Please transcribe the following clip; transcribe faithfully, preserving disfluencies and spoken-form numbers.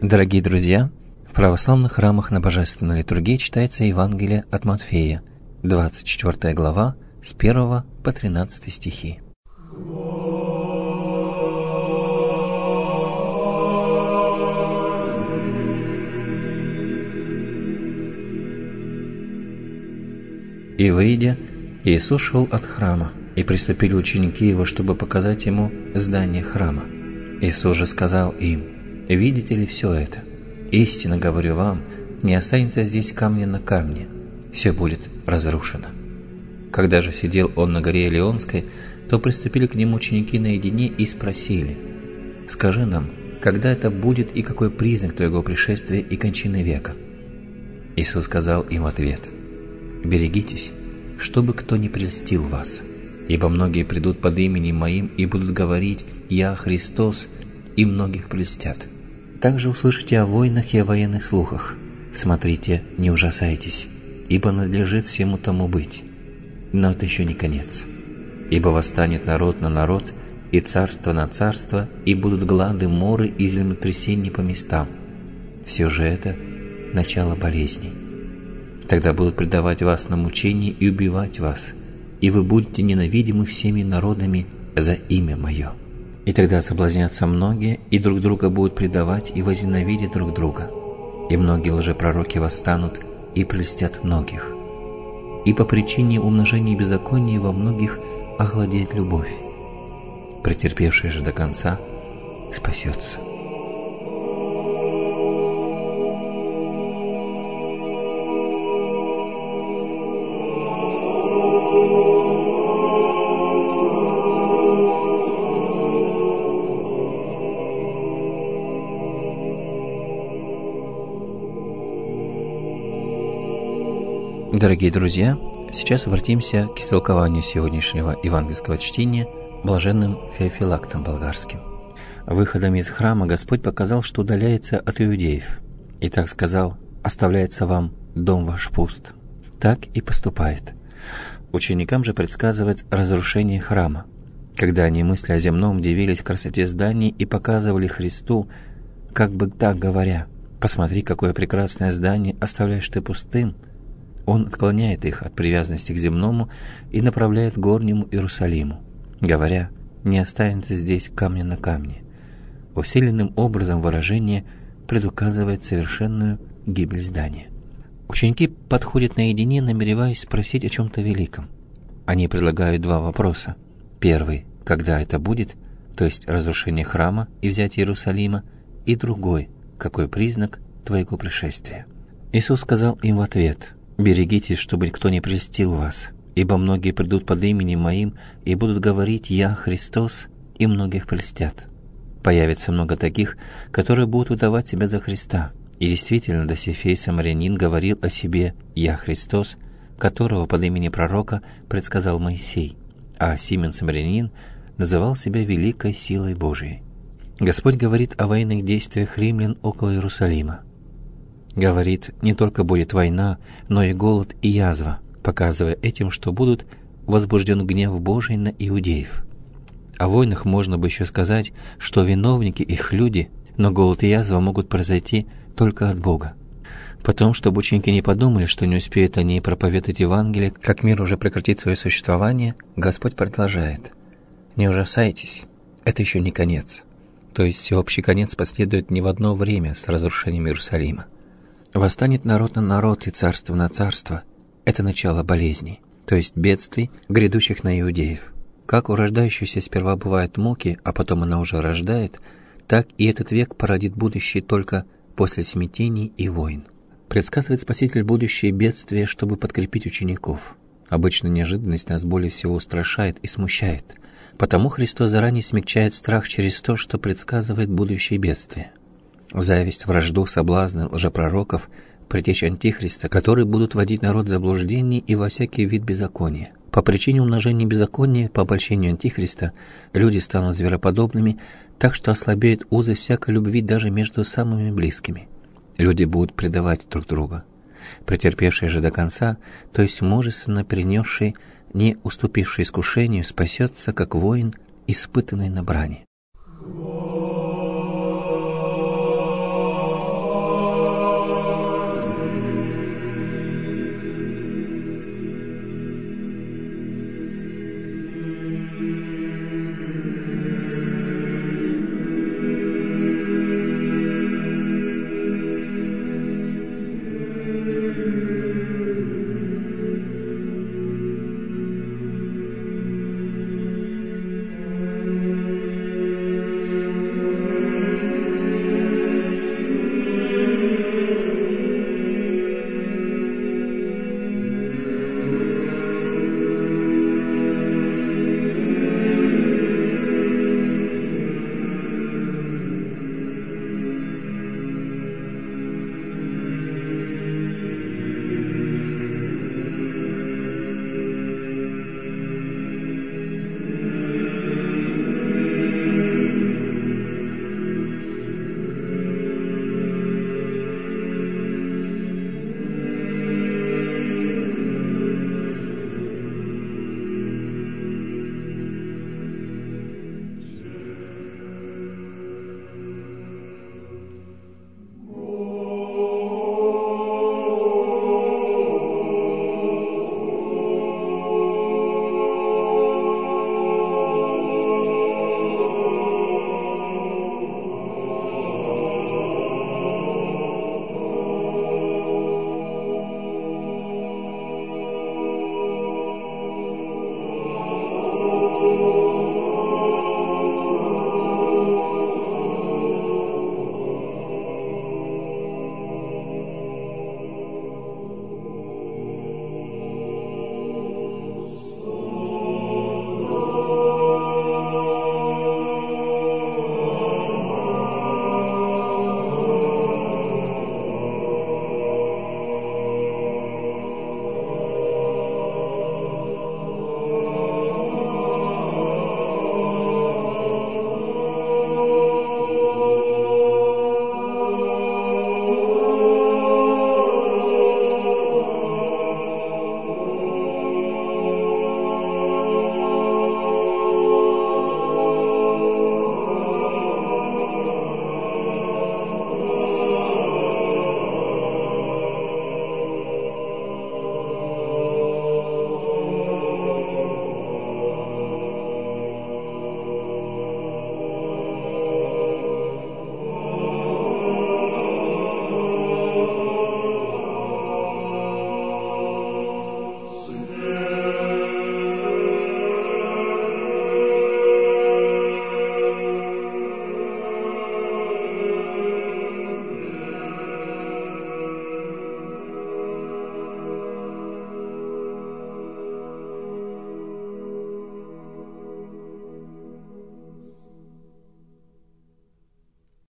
Дорогие друзья, в православных храмах на Божественной литургии читается Евангелие от Матфея, двадцать четвёртая глава, с первого по тринадцатый стихи. И, выйдя, Иисус шел от храма, и приступили ученики Его, чтобы показать Ему здание храма. Иисус же сказал им: «Видите ли все это? Истинно говорю вам, не останется здесь камня на камне, все будет разрушено». Когда же сидел Он на горе Илионской, то приступили к Нему ученики наедине и спросили: «Скажи нам, когда это будет и какой признак Твоего пришествия и кончины века?» Иисус сказал им в ответ: «Берегитесь, чтобы кто не прельстил вас, ибо многие придут под именем Моим и будут говорить: Я Христос, и многих прельстят. Также услышите о войнах и о военных слухах. Смотрите, не ужасайтесь, ибо надлежит всему тому быть. Но это еще не конец. Ибо восстанет народ на народ, и царство на царство, и будут глады, моры и землетрясения по местам. Все же это начало болезней. Тогда будут предавать вас на мучение и убивать вас, и вы будете ненавидимы всеми народами за имя Мое. И тогда соблазнятся многие, и друг друга будут предавать, и возненавидят друг друга. И многие лжепророки восстанут, и прельстят многих. И по причине умножения беззакония во многих охладеет любовь. Претерпевший же до конца спасется». Дорогие друзья, сейчас обратимся к истолкованию сегодняшнего евангельского чтения блаженным Феофилактом Болгарским. Выходом из храма Господь показал, что удаляется от иудеев, и так сказал: «Оставляется вам дом ваш пуст». Так и поступает. Ученикам же предсказывает разрушение храма. Когда они, мысля о земном, дивились красоте зданий и показывали Христу, как бы так говоря: «Посмотри, какое прекрасное здание оставляешь ты пустым», Он отклоняет их от привязанности к земному и направляет к горнему Иерусалиму, говоря: «Не останется здесь камня на камне». Усиленным образом выражение предуказывает совершенную гибель здания. Ученики подходят наедине, намереваясь спросить о чем-то великом. Они предлагают два вопроса. Первый – когда это будет, то есть разрушение храма и взятие Иерусалима, и другой – какой признак твоего пришествия. Иисус сказал им в ответ: «Берегитесь, чтобы никто не прельстил вас, ибо многие придут под именем Моим и будут говорить: Я Христос, и многих прельстят». Появится много таких, которые будут выдавать себя за Христа. И действительно, Досифей Самарянин говорил о себе: «Я Христос», которого под именем пророка предсказал Моисей, а Симон Самарянин называл себя великой силой Божией. Господь говорит о военных действиях римлян около Иерусалима. Говорит, не только будет война, но и голод и язва, показывая этим, что будут возбужден гнев Божий на иудеев. О войнах можно бы еще сказать, что виновники их люди, но голод и язва могут произойти только от Бога. Потом, чтобы ученики не подумали, что не успеют они проповедовать Евангелие, как мир уже прекратит свое существование, Господь продолжает: «Не ужасайтесь, это еще не конец». То есть всеобщий конец последует не в одно время с разрушением Иерусалима. Восстанет народ на народ и царство на царство – это начало болезней, то есть бедствий, грядущих на иудеев. Как у рождающейся сперва бывают муки, а потом она уже рождает, так и этот век породит будущее только после смятений и войн. Предсказывает Спаситель будущее бедствия, чтобы подкрепить учеников. Обычно неожиданность нас более всего устрашает и смущает, потому Христос заранее смягчает страх через то, что предсказывает будущее бедствие. Зависть, вражду, соблазны лжепророков, притечь Антихриста, которые будут водить народ в заблуждение и во всякий вид беззакония. По причине умножения беззакония, по обольщению Антихриста, люди станут звероподобными, так что ослабеют узы всякой любви даже между самыми близкими. Люди будут предавать друг друга. Претерпевший же до конца, то есть мужественно перенесший, не уступивший искушению, спасется, как воин, испытанный на брани.